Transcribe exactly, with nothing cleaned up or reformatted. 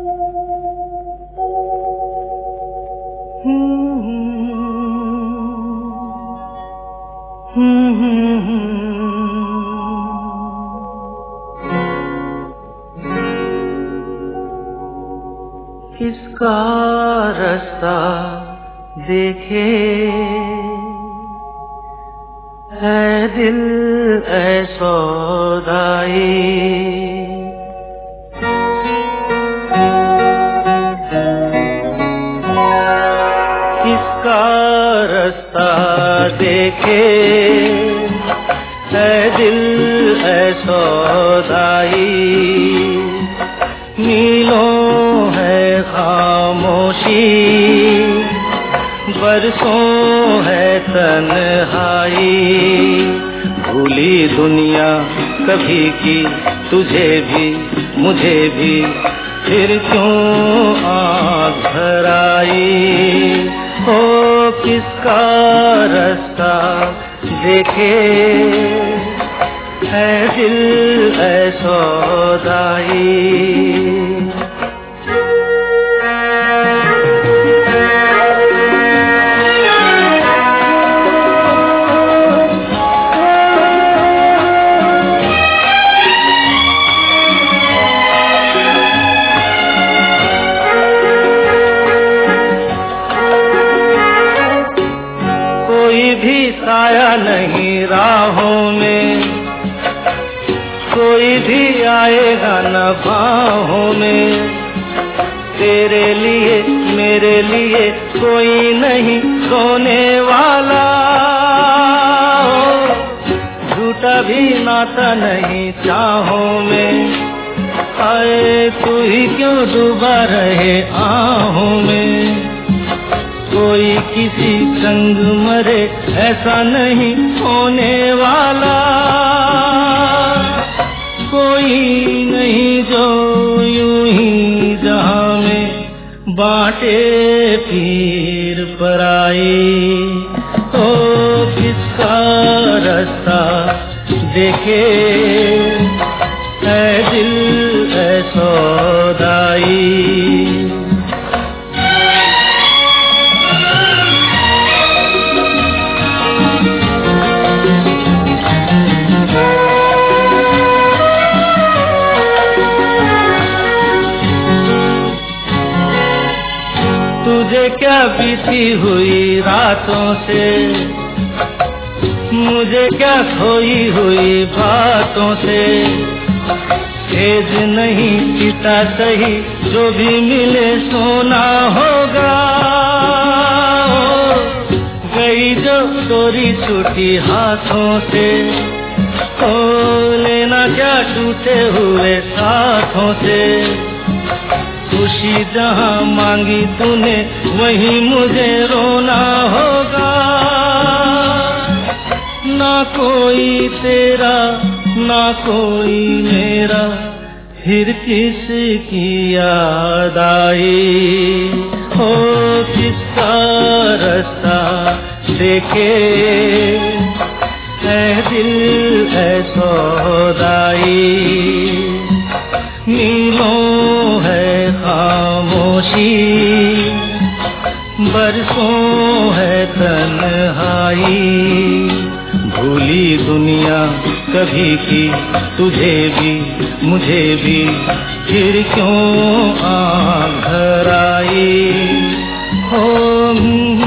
किसका रास्ता देखे है दिल ऐ सौदाई, किसका रास्ता देखे है दिल ऐ सौदाई। मीलों है खामोशी, बरसों है तन्हाई। भूली दुनिया कभी की तुझे भी मुझे भी, फिर क्यों आँख भर आई। ओ किसका रास्ता देखे है दिल ऐ सौदाई। कोई भी साया नहीं राहों में, कोई भी आएगा न बाहों में। तेरे लिए मेरे लिए कोई नहीं रोने वाला, झूठा भी नाता नहीं चाहों में। आए तू ही क्यों डूबा रहे आहों में। कोई किसी संग मरे ऐसा नहीं होने वाला, कोई नहीं जो यूं ही जहां में बांटे पीर पराई। ओ किसका रास्ता देखे है दिल ऐ सौदाई। तुझे क्या बीती हुई रातों से, मुझे क्या खोई हुई बातों से। तेज नहीं पिता सही जो भी मिले सोना होगा। गई जो चोरी छूटी हाथों से, ओ लेना क्या टूटे हुए साथों से। खुशी जहाँ मांगी तूने वहीं मुझे रोना होगा। ना कोई तेरा ना कोई मेरा, फिर किसकी याद आई। हो किसका रास्ता देखे है दिल ऐ सौदाई। नीलों है खामोशी, बरसों है तन्हाई। भूली दुनिया कभी की तुझे भी मुझे भी, फिर क्यों आँख भर आई। हो